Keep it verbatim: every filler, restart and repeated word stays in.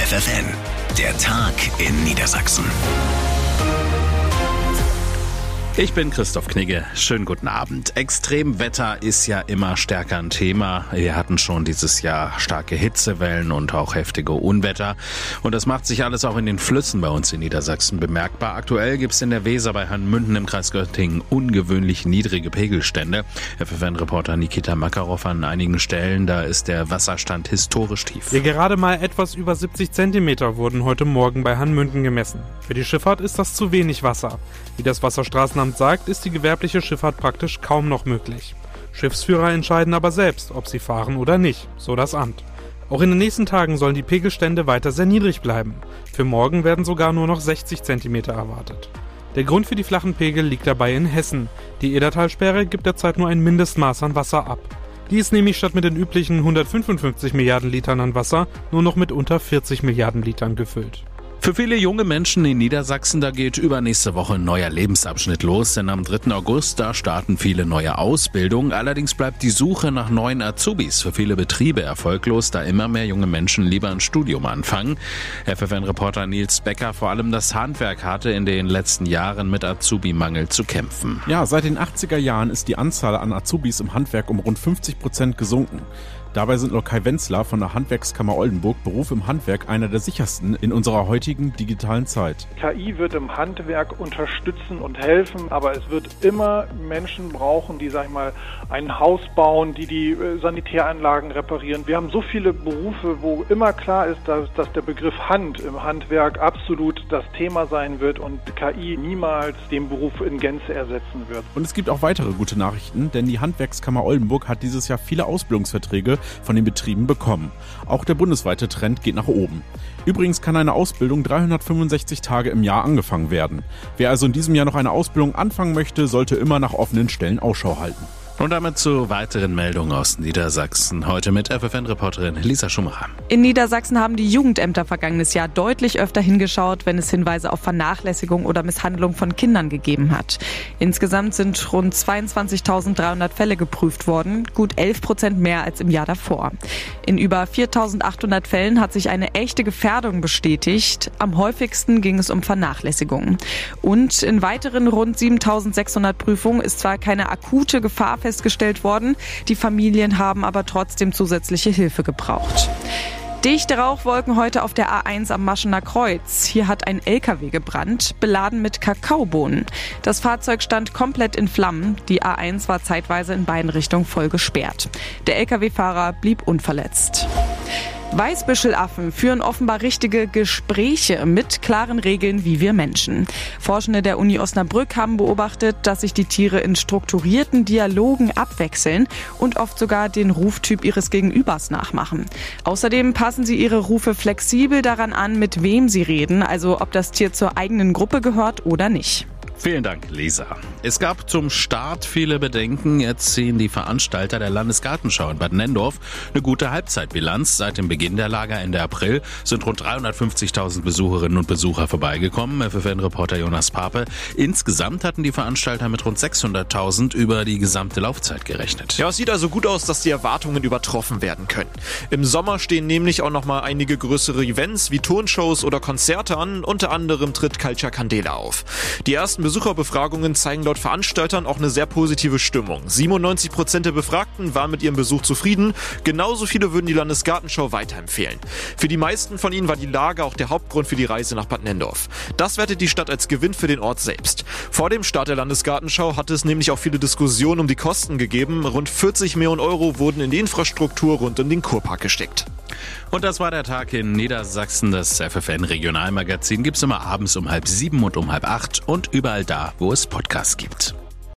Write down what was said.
F F N, der Tag in Niedersachsen. Ich bin Christoph Knigge. Schönen guten Abend. Extremwetter ist ja immer stärker ein Thema. Wir hatten schon dieses Jahr starke Hitzewellen und auch heftige Unwetter. Und das macht sich alles auch in den Flüssen bei uns in Niedersachsen bemerkbar. Aktuell gibt es in der Weser bei Hanmünden im Kreis Göttingen ungewöhnlich niedrige Pegelstände. F F N-Reporter Nikita Makarov an einigen Stellen, da ist der Wasserstand historisch tief. Ja, gerade mal etwas über siebzig Zentimeter wurden heute Morgen bei Hanmünden gemessen. Für die Schifffahrt ist das zu wenig Wasser. Wie das Wasserstraßenamt sagt, ist die gewerbliche Schifffahrt praktisch kaum noch möglich. Schiffsführer entscheiden aber selbst, ob sie fahren oder nicht, so das Amt. Auch in den nächsten Tagen sollen die Pegelstände weiter sehr niedrig bleiben. Für morgen werden sogar nur noch sechzig Zentimeter erwartet. Der Grund für die flachen Pegel liegt dabei in Hessen. Die Edertalsperre gibt derzeit nur ein Mindestmaß an Wasser ab. Die ist nämlich statt mit den üblichen hundertfünfundfünfzig Milliarden Litern an Wasser nur noch mit unter vierzig Milliarden Litern gefüllt. Für viele junge Menschen in Niedersachsen, da geht übernächste Woche ein neuer Lebensabschnitt los, denn am dritten August, da starten viele neue Ausbildungen. Allerdings bleibt die Suche nach neuen Azubis für viele Betriebe erfolglos, da immer mehr junge Menschen lieber ein Studium anfangen. F F N-Reporter Nils Becker, vor allem das Handwerk hatte in den letzten Jahren mit Azubi-Mangel zu kämpfen. Ja, seit den achtziger Jahren ist die Anzahl an Azubis im Handwerk um rund fünfzig Prozent gesunken. Dabei sind laut Kai Wenzler von der Handwerkskammer Oldenburg Beruf im Handwerk einer der sichersten in unserer heutigen digitalen Zeit. K I wird im Handwerk unterstützen und helfen, aber es wird immer Menschen brauchen, die, sag ich mal, ein Haus bauen, die die Sanitäranlagen reparieren. Wir haben so viele Berufe, wo immer klar ist, dass, dass der Begriff Hand im Handwerk absolut das Thema sein wird und K I niemals den Beruf in Gänze ersetzen wird. Und es gibt auch weitere gute Nachrichten, denn die Handwerkskammer Oldenburg hat dieses Jahr viele Ausbildungsverträge von den Betrieben bekommen. Auch der bundesweite Trend geht nach oben. Übrigens kann eine Ausbildung dreihundertfünfundsechzig Tage im Jahr angefangen werden. Wer also in diesem Jahr noch eine Ausbildung anfangen möchte, sollte immer nach offenen Stellen Ausschau halten. Und damit zu weiteren Meldungen aus Niedersachsen. Heute mit F F N-Reporterin Lisa Schumacher. In Niedersachsen haben die Jugendämter vergangenes Jahr deutlich öfter hingeschaut, wenn es Hinweise auf Vernachlässigung oder Misshandlung von Kindern gegeben hat. Insgesamt sind rund zweiundzwanzigtausenddreihundert Fälle geprüft worden, gut elf Prozent mehr als im Jahr davor. In über viertausendachthundert Fällen hat sich eine echte Gefährdung bestätigt. Am häufigsten ging es um Vernachlässigung. Und in weiteren rund siebentausendsechshundert Prüfungen ist zwar keine akute Gefahr festgestellt worden, die Familien haben aber trotzdem zusätzliche Hilfe gebraucht. Dichte Rauchwolken heute auf der A eins am Maschener Kreuz. Hier hat ein L K W gebrannt, beladen mit Kakaobohnen. Das Fahrzeug stand komplett in Flammen. Die A eins war zeitweise in beiden Richtungen voll gesperrt. Der L K W-Fahrer blieb unverletzt. Weißbüschelaffen führen offenbar richtige Gespräche mit klaren Regeln wie wir Menschen. Forschende der Uni Osnabrück haben beobachtet, dass sich die Tiere in strukturierten Dialogen abwechseln und oft sogar den Ruftyp ihres Gegenübers nachmachen. Außerdem passen sie ihre Rufe flexibel daran an, mit wem sie reden, also ob das Tier zur eigenen Gruppe gehört oder nicht. Vielen Dank, Lisa. Es gab zum Start viele Bedenken. Jetzt ziehen die Veranstalter der Landesgartenschau in Bad Nenndorf eine gute Halbzeitbilanz. Seit dem Beginn der Lager Ende April sind rund dreihundertfünfzigtausend Besucherinnen und Besucher vorbeigekommen. F F N-Reporter Jonas Pape. Insgesamt hatten die Veranstalter mit rund sechshunderttausend über die gesamte Laufzeit gerechnet. Ja, es sieht also gut aus, dass die Erwartungen übertroffen werden können. Im Sommer stehen nämlich auch noch mal einige größere Events wie Turnshows oder Konzerte an. Unter anderem tritt Culture Candela auf. Die ersten Besucherbefragungen zeigen laut Veranstaltern auch eine sehr positive Stimmung. siebenundneunzig Prozent der Befragten waren mit ihrem Besuch zufrieden. Genauso viele würden die Landesgartenschau weiterempfehlen. Für die meisten von ihnen war die Lage auch der Hauptgrund für die Reise nach Bad Nenndorf. Das wertet die Stadt als Gewinn für den Ort selbst. Vor dem Start der Landesgartenschau hatte es nämlich auch viele Diskussionen um die Kosten gegeben. Rund vierzig Millionen Euro wurden in die Infrastruktur rund um den Kurpark gesteckt. Und das war der Tag in Niedersachsen. Das F F N-Regionalmagazin gibt's immer abends um halb sieben und um halb acht und überall da, wo es Podcasts gibt.